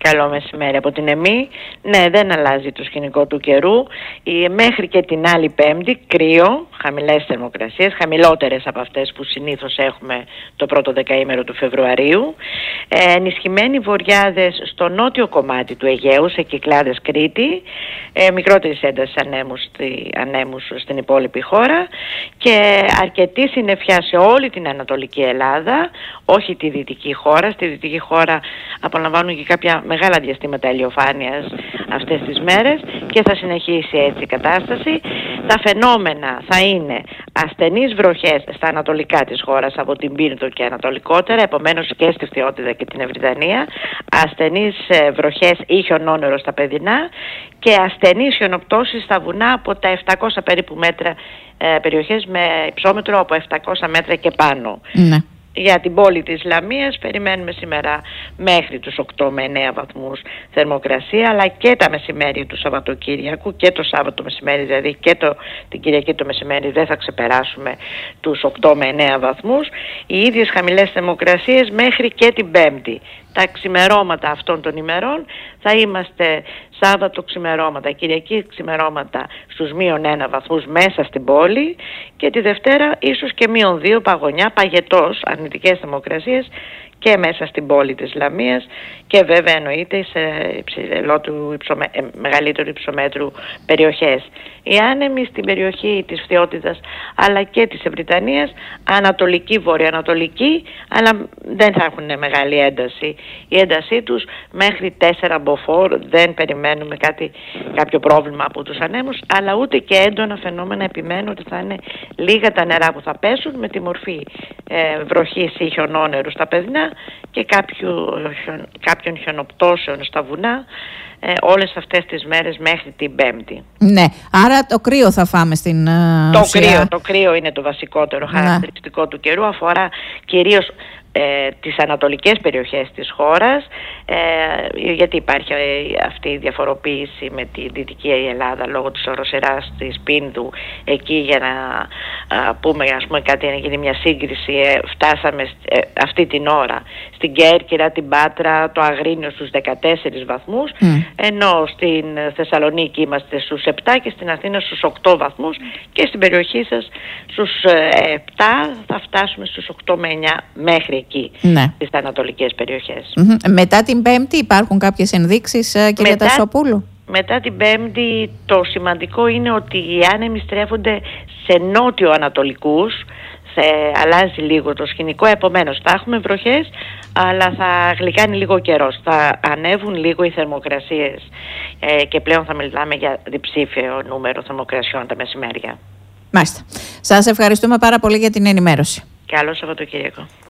Καλό μεσημέρι από την ΕΜΗ. Ναι, δεν αλλάζει το σκηνικό του καιρού. Μέχρι και την άλλη Πέμπτη κρύο, χαμηλές θερμοκρασίες, χαμηλότερες από αυτές που συνήθως έχουμε το πρώτο δεκαήμερο του Φεβρουαρίου. Ενισχυμένοι βοριάδες στο νότιο κομμάτι του Αιγαίου, σε Κυκλάδες, Κρήτη, μικρότερης έντασης ανέμους στην υπόλοιπη χώρα και αρκετή συννεφιά σε όλη την Ανατολική Ελλάδα, όχι τη δυτική χώρα. Στη δυτική χώρα απολαμβάνουν και κάποια μεγάλα διαστήματα ηλιοφάνειας αυτές τις μέρες και θα συνεχίσει έτσι η κατάσταση. Τα φαινόμενα θα είναι ασθενείς βροχές στα ανατολικά της χώρας, από την Πύρδο και ανατολικότερα, επομένως και στη Φθιώτιδα και την Ευρυτανία, ασθενείς βροχές ή χιονόνερο στα παιδινά και ασθενείς χιονοπτώσεις στα βουνά από τα 700 περίπου μέτρα, περιοχές με υψόμετρο από 700 μέτρα και πάνω. Ναι. Για την πόλη της Λαμίας περιμένουμε σήμερα μέχρι τους 8 με 9 βαθμούς θερμοκρασία, αλλά και τα μεσημέρια του Σαββατοκύριακου και το Σάββατο μεσημέρι, δηλαδή και την Κυριακή το μεσημέρι δεν θα ξεπεράσουμε τους 8 με 9 βαθμούς. Οι ίδιες χαμηλές θερμοκρασίες μέχρι και την Πέμπτη. Τα ξημερώματα αυτών των ημερών θα είμαστε Σάββατο ξημερώματα, Κυριακή ξημερώματα στους -1 βαθμούς μέσα στην πόλη και τη Δευτέρα ίσως και -2 παγωνιά, παγετός, αρνητικές θερμοκρασίες και μέσα στην πόλη της Λαμίας και βέβαια εννοείται σε μεγαλύτερου υψομέτρου περιοχές. Οι άνεμοι στην περιοχή της Φθιώτιδας αλλά και της Ευρυτανίας, ανατολική, βορειοανατολική, αλλά δεν θα έχουν μεγάλη ένταση. Η έντασή τους μέχρι 4 μποφόρ, δεν περιμένουμε κάποιο πρόβλημα από τους ανέμους, αλλά ούτε και έντονα φαινόμενα. Επιμένω ότι θα είναι λίγα τα νερά που θα πέσουν με τη μορφή βροχής ή χιονόνερου στα παιδινά και κάποιων χιονοπτώσεων στα βουνά όλες αυτές τις μέρες μέχρι την Πέμπτη. Ναι, άρα το κρύο θα φάμε στην Το κρύο είναι το βασικότερο χαρακτηριστικό του καιρού, αφορά κυρίως τις ανατολικές περιοχές της χώρας, γιατί υπάρχει αυτή η διαφοροποίηση με τη Δυτική Ελλάδα λόγω της οροσειράς της Πίνδου. Εκεί, για να πούμε κάτι, να γίνει μια σύγκριση, φτάσαμε αυτή την ώρα στην Κέρκυρα, την Πάτρα, το Αγρίνιο στους 14 βαθμούς, ενώ στην Θεσσαλονίκη είμαστε στους 7 και στην Αθήνα στους 8 βαθμούς και στην περιοχή σας στους 7, θα φτάσουμε στους 8 με 9 μέχρι εκεί, στις ανατολικές περιοχές. Μετά την Πέμπτη υπάρχουν κάποιες ενδείξεις, κυρία Τασόπουλου? Μετά την Πέμπτη το σημαντικό είναι ότι οι άνεμοι στρέφονται σε νότιο-ανατολικούς, αλλάζει λίγο το σκηνικό, επομένως θα έχουμε βροχές, αλλά θα γλυκάνει λίγο καιρός, θα ανέβουν λίγο οι θερμοκρασίες και πλέον θα μιλάμε για διψήφιο νούμερο θερμοκρασιών τα μεσημέρια. Μάλιστα. Σας ευχαριστούμε πάρα πολύ για την ενημέρωση. Καλό Σαββατοκύριακο.